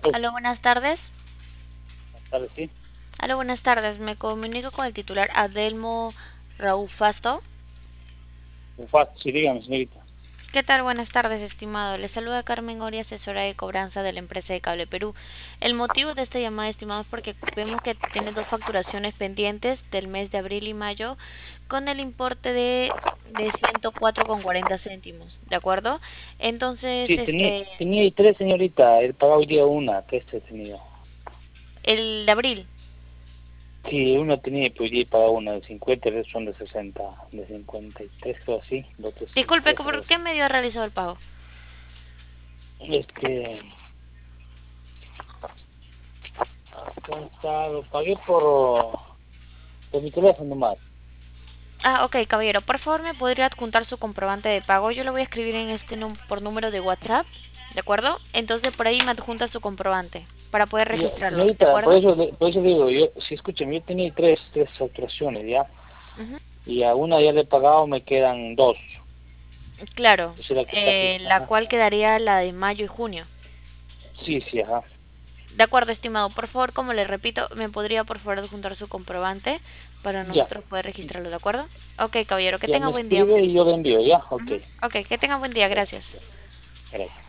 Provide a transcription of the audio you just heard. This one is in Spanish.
Aló, buenas tardes. Tardes, sí. Aló, buenas tardes. Me comunico con el titular Adelmo Raufasto. Sí, dígame, señorita. ¿Qué tal? Buenas tardes, estimado. Le saluda Carmen Ori, asesora de cobranza de la empresa de Cable Perú. El motivo de esta llamada, estimado, es porque vemos que tiene dos facturaciones pendientes del mes de abril y mayo con el importe de 104,40 céntimos, ¿de acuerdo? Entonces, Sí, tenía ahí tres, señorita. He pagado hoy día una, tres he tenido. el de abril. Sí, una tenía, pues hoy día he pagado una de 50, el resto son de 60, de 53, creo así. De otros Disculpe, 63, ¿por algo qué así. medio ha realizado el pago? Es que, lo pagué por mi teléfono nomás. Ah, ok, caballero. Por favor, me podría adjuntar su comprobante de pago. Yo lo voy a escribir en por número de WhatsApp, ¿de acuerdo? Entonces por ahí me adjunta su comprobante para poder Y, registrarlo, ¿de señorita, acuerdo? por eso digo, yo, si escúcheme, yo tenía tres facturaciones, ¿ya? Ujú. Y a una ya le he pagado, me quedan dos. Claro, Esa es la que está aquí. la Ajá. cual quedaría la de mayo y junio. Sí, sí, ajá. De acuerdo, estimado. Por favor, como le repito, me podría por favor adjuntar su comprobante para Ya. nosotros poder registrarlo, ¿de acuerdo? Ok, caballero, que Ya tenga me buen día. escribe y yo le envío, ¿ya? Ok. Ujú. Ok, que tenga buen día. Gracias. Gracias. Gracias.